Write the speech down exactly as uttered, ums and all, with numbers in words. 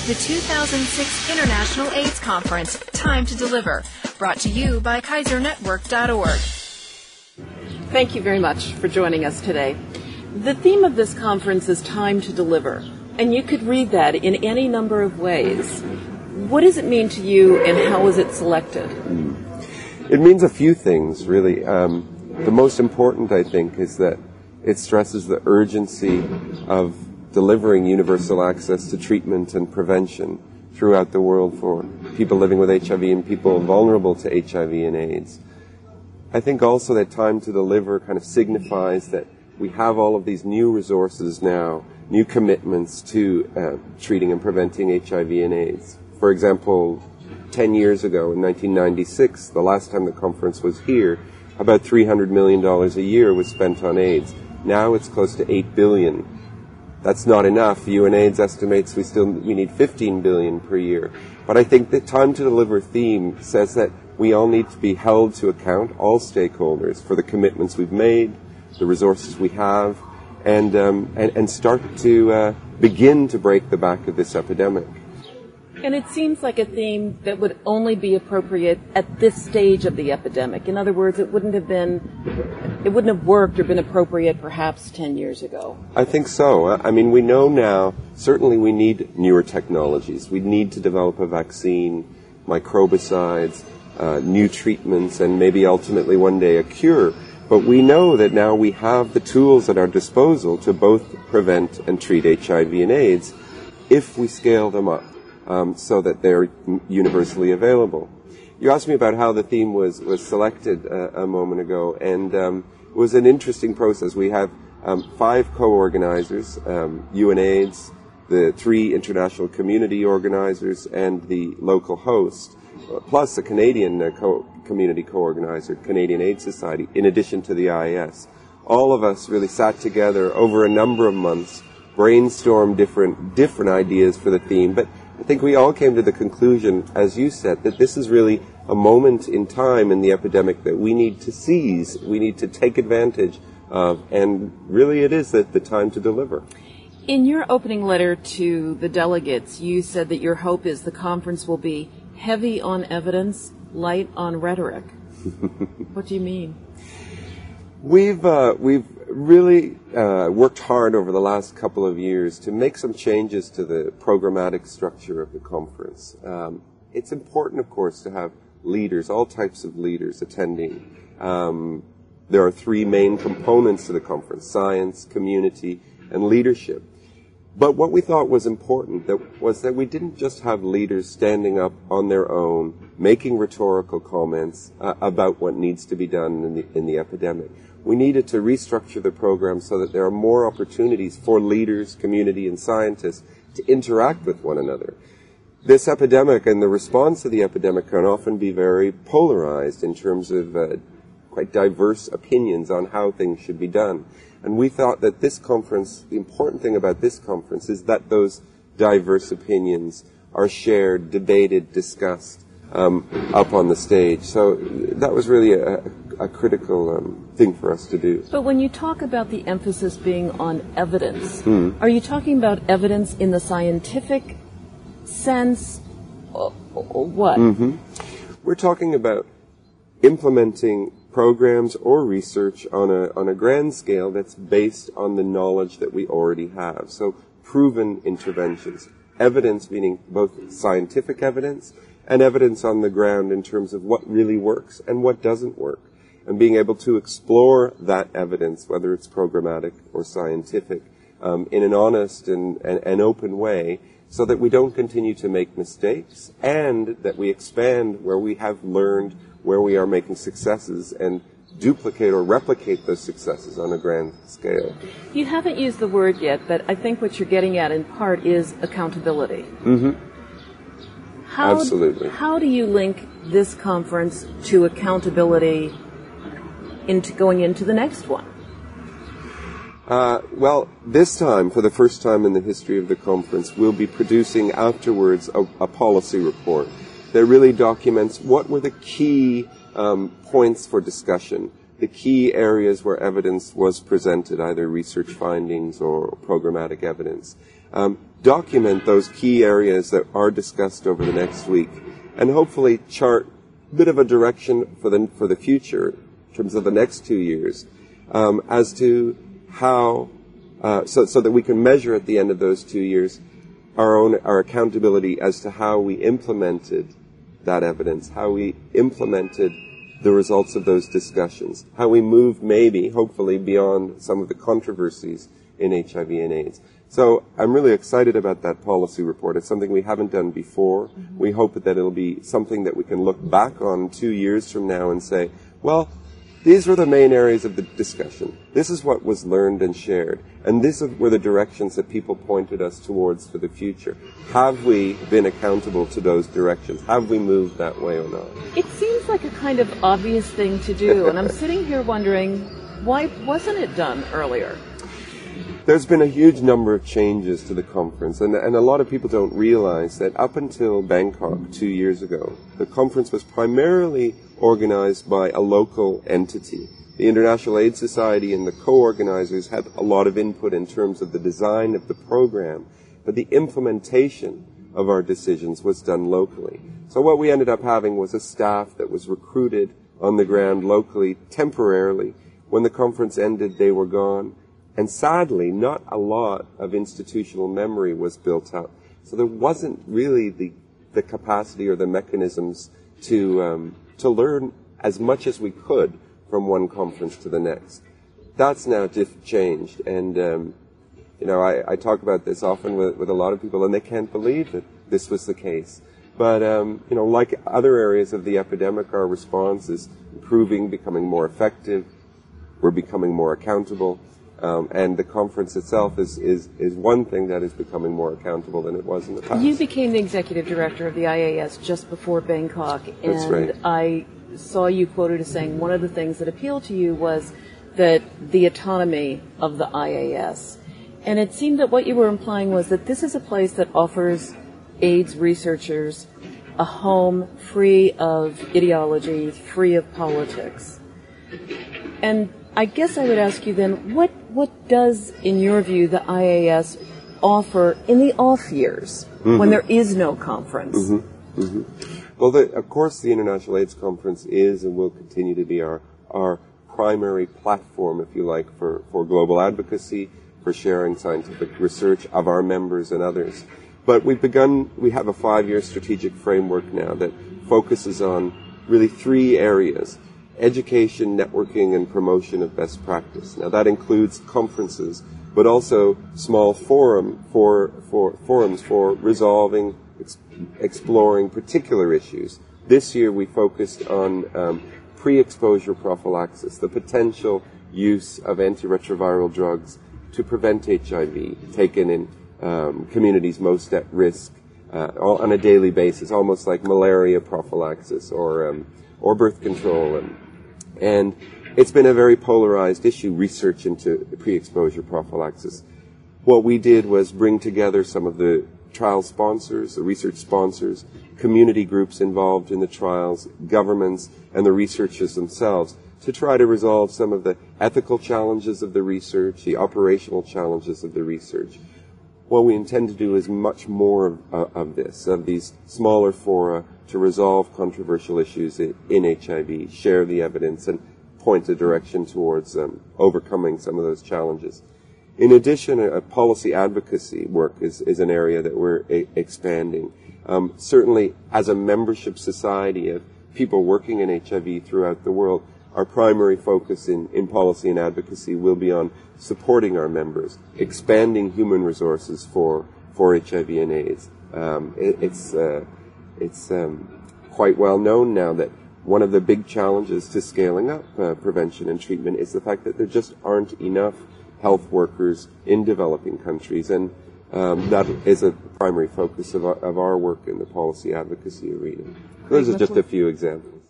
the two thousand six International AIDS Conference, Time to Deliver, brought to you by Kaiser Network dot org. Thank you very much for joining us today. The theme of this conference is Time to Deliver, and you could read that in any number of ways. What does it mean to you, and how was it selected? It means a few things, really. Um, the most important, I think, is that it stresses the urgency of delivering universal access to treatment and prevention throughout the world for people living with H I V and people vulnerable to H I V and AIDS. I think also that Time to Deliver kind of signifies that we have all of these new resources now, new commitments to uh, treating and preventing H I V and AIDS. For example, ten years ago, in nineteen ninety-six, the last time the conference was here, about three hundred million dollars a year was spent on AIDS. Now it's close to eight billion dollars. That's not enough. UNAIDS estimates we still we need fifteen billion dollars per year. But I think the Time to Deliver theme says that we all need to be held to account, all stakeholders, for the commitments we've made, the resources we have, and um, and, and start to uh, begin to break the back of this epidemic. And it seems like a theme that would only be appropriate at this stage of the epidemic. In other words, it wouldn't have been, it wouldn't have worked or been appropriate perhaps ten years ago. I think so. I mean, we know now, certainly we need newer technologies. We need to develop a vaccine, microbicides, uh, new treatments, and maybe ultimately one day a cure. But we know that now we have the tools at our disposal to both prevent and treat H I V and AIDS if we scale them up. Um, so that they're universally available. You asked me about how the theme was, was selected uh, a moment ago, and um, it was an interesting process. We have um, five co-organizers, um, UNAIDS, the three international community organizers, and the local host, plus a Canadian uh, co- community co-organizer, Canadian AIDS Society, in addition to the I A S. All of us really sat together over a number of months, brainstormed different different ideas for the theme, but I think we all came to the conclusion, as you said, that this is really a moment in time in the epidemic that we need to seize, we need to take advantage of, and really it is the, the time to deliver. In your opening letter to the delegates, you said that your hope is the conference will be heavy on evidence, light on rhetoric. What do you mean? We've uh, we've really uh, worked hard over the last couple of years to make some changes to the programmatic structure of the conference. Um, it's important, of course, to have leaders, all types of leaders attending. Um, there are three main components to the conference: science, community, and leadership. But what we thought was important that was that we didn't just have leaders standing up on their own, making rhetorical comments uh, about what needs to be done in the, in the epidemic. We needed to restructure the program so that there are more opportunities for leaders, community, and scientists to interact with one another. This epidemic and the response to the epidemic can often be very polarized in terms of uh, quite diverse opinions on how things should be done. And we thought that this conference, the important thing about this conference is that those diverse opinions are shared, debated, discussed um, up on the stage. So that was really a, a critical um, thing for us to do. But when you talk about the emphasis being on evidence, mm. are you talking about evidence in the scientific sense, or, or what? Mm-hmm. We're talking about implementing programs or research on a on a grand scale that's based on the knowledge that we already have. So proven interventions. Evidence meaning both scientific evidence and evidence on the ground in terms of what really works and what doesn't work. And being able to explore that evidence, whether it's programmatic or scientific, um, in an honest and, and, and open way, so that we don't continue to make mistakes and that we expand where we have learned, where we are making successes, and duplicate or replicate those successes on a grand scale. You haven't used the word yet, but I think what you're getting at in part is accountability. Mm-hmm. How, Absolutely. How do you link this conference to accountability into going into the next one? Uh, well, this time, for the first time in the history of the conference, we'll be producing afterwards a, a policy report that really documents what were the key um, points for discussion, the key areas where evidence was presented, either research findings or programmatic evidence. um, document those key areas that are discussed over the next week, and hopefully chart a bit of a direction for the, for the future in terms of the next two years um, as to how, uh, so, so that we can measure at the end of those two years our own, our accountability as to how we implemented that evidence, how we implemented the results of those discussions, how we moved maybe, hopefully, beyond some of the controversies in H I V and AIDS. So I'm really excited about that policy report. It's something we haven't done before. Mm-hmm. We hope that it'll be something that we can look back on two years from now and say, well, these were the main areas of the discussion. This is what was learned and shared. And these were the directions that people pointed us towards for the future. Have we been accountable to those directions? Have we moved that way or not? It seems like a kind of obvious thing to do. And I'm sitting here wondering, why wasn't it done earlier? There's been a huge number of changes to the conference, and, and a lot of people don't realize that up until Bangkok two years ago, the conference was primarily organized by a local entity. The International AIDS Society and the co-organizers had a lot of input in terms of the design of the program, but the implementation of our decisions was done locally. So what we ended up having was a staff that was recruited on the ground locally temporarily. When the conference ended, they were gone. And sadly, not a lot of institutional memory was built up. So there wasn't really the, the capacity or the mechanisms to, um, to learn as much as we could from one conference to the next. That's now just changed. And, um, you know, I, I talk about this often with, with a lot of people, and they can't believe that this was the case. But, um, you know, like other areas of the epidemic, our response is improving, becoming more effective. We're becoming more accountable. Um, and the conference itself is, is, is one thing that is becoming more accountable than it was in the past. You became the executive director of the I A S just before Bangkok. And That's right. I saw you quoted as saying one of the things that appealed to you was that the autonomy of the I A S. And it seemed that what you were implying was that this is a place that offers AIDS researchers a home free of ideology, free of politics. And I guess I would ask you then, what, what does, in your view, the I A S offer in the off years, mm-hmm. when there is no conference? Mm-hmm. Mm-hmm. Well, the, of course, the International AIDS Conference is and will continue to be our, our primary platform, if you like, for, for global advocacy, for sharing scientific research of our members and others. But we've begun, we have a five-year strategic framework now that focuses on really three areas: education, networking, and promotion of best practice. Now that includes conferences, but also small forum for, for forums for resolving, ex- exploring particular issues. This year we focused on um, pre-exposure prophylaxis, the potential use of antiretroviral drugs to prevent H I V, taken in um, communities most at risk uh, on a daily basis, almost like malaria prophylaxis or um, or birth control. And, and it's been a very polarized issue, research into pre-exposure prophylaxis. What we did was bring together some of the trial sponsors, the research sponsors, community groups involved in the trials, governments, and the researchers themselves to try to resolve some of the ethical challenges of the research, the operational challenges of the research. What we intend to do is much more of, uh, of this, of these smaller fora to resolve controversial issues in, in H I V, share the evidence, and point a direction towards um, overcoming some of those challenges. In addition, a, a policy advocacy work is, is an area that we're a- expanding. Um, certainly, as a membership society of people working in H I V throughout the world, our primary focus in, in policy and advocacy will be on supporting our members, expanding human resources for, for H I V and AIDS. Um, it, it's uh, it's um, quite well known now that one of the big challenges to scaling up uh, prevention and treatment is the fact that there just aren't enough health workers in developing countries, and um, that is a primary focus of our, of our work in the policy advocacy arena. Those are just a few examples.